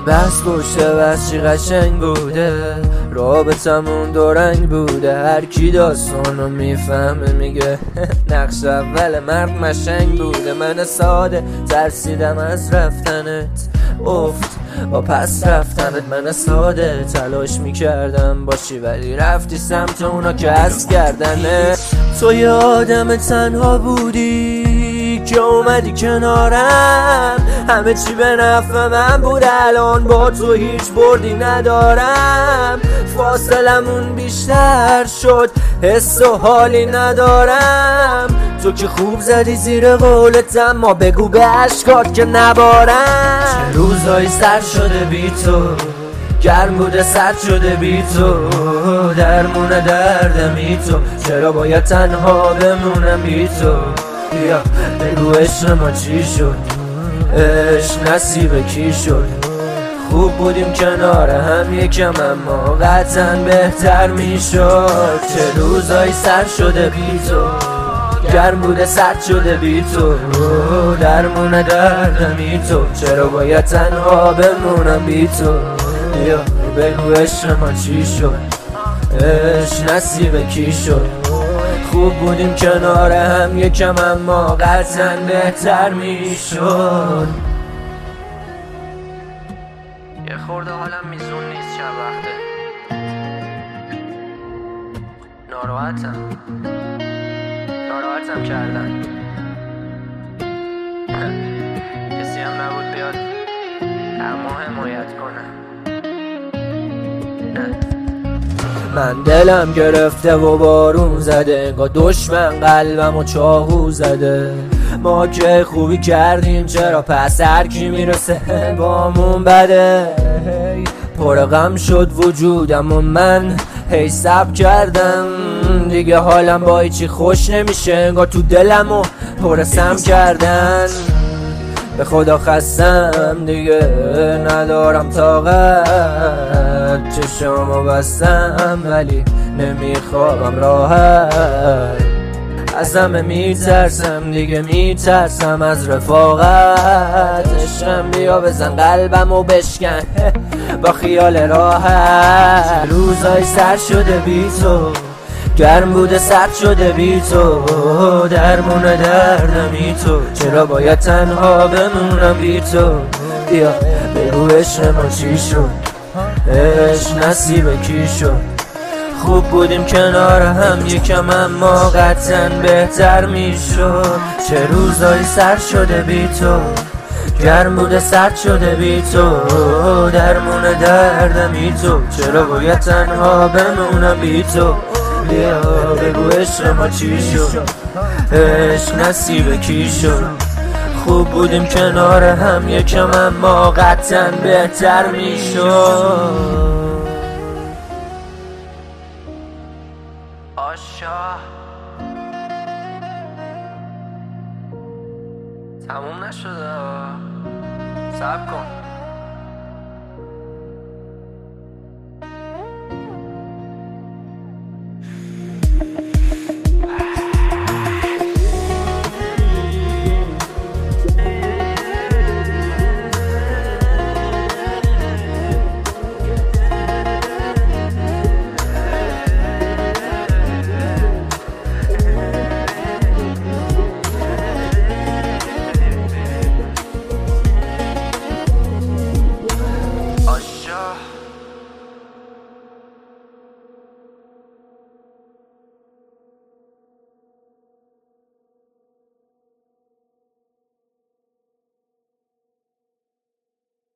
بس پشت بس چی قشنگ بوده، رابطمون دو رنگ بوده. هر کی داستانو میفهمه میگه نقش اول مرد مشنگ بوده. من ساده ترسیدم از رفتنت، افت با پس رفتنت. من ساده تلاش میکردم باشی ولی رفتی سمت اونا که از کردنت. تو یه آدم تنها بودی که اومدی کنارم، همه چی به نفع من بود. الان با تو هیچ بردی ندارم، فاصلمون بیشتر شد حس و حالی ندارم. تو که خوب زدی زیر قولت اما بگو به عشقات که نبارم. چه روزایی سر شده بی تو، گرم بوده سرد شده بی تو، درمون دردمی تو. چرا باید تنها بمونم بی تو؟ بیا بگو عشق ما چی شد، عشق نصیب کی شد؟ خوب بودیم کنار هم یکم اما قطعا بهتر میشد. چه روزایی سر شده بی تو، گرم بوده سرد شده بی تو، درمون دردمی تو. چرا باید تنها بمونم بی تو؟ بیا بگو عشق ما چی شد، عشق نصیب کی شد؟ خوب بودیم کنار هم یکم اما قطعا بهتر میشد. یه خورده حالم میزون نیست چند وقته، ناراحتم کردن. کسی هم نبود بیاد اما حمایت کنه. من دلم گرفته و بارون زده، انگار دشمن قلبم و چاقو زده. ما که خوبی کردیم چرا پس هر کی میرسه بامون بده. پر غم شد وجودم و من هی صبر کردم دیگه، حالم با هیچی خوش نمیشه، انگار تو دلمو پرسم کردن. به خدا خستم دیگه ندارم طاقت، چشمو بستم ولی نمیخوابم راحت. از همه میترسم دیگه، میترسم از رفاقت. عشقم بیا بزن قلبمو بشکن با خیال راحت. روزای سر شده بی تو، گرم بوده سرد شده بی تو، درمون دردمی تو. چرا باید تنها بمونم بی تو؟ بیا بگو عشق ما چی شد، عشق نصیب کی شد؟ خوب بودیم کنار هم یکم اما قطعا بهتر میشد. چه روزایی سر شده بی تو، گرم بوده سرد شده بی تو، درمون دردمی تو. چرا باید تنها بمونم بی تو؟ بیا بگو عشق ما چی شد، عشق نصیب کی شد؟ خوب بودیم کنار هم یکم اما قطعا بهتر میشد. آشا تموم نشده، صبر کن.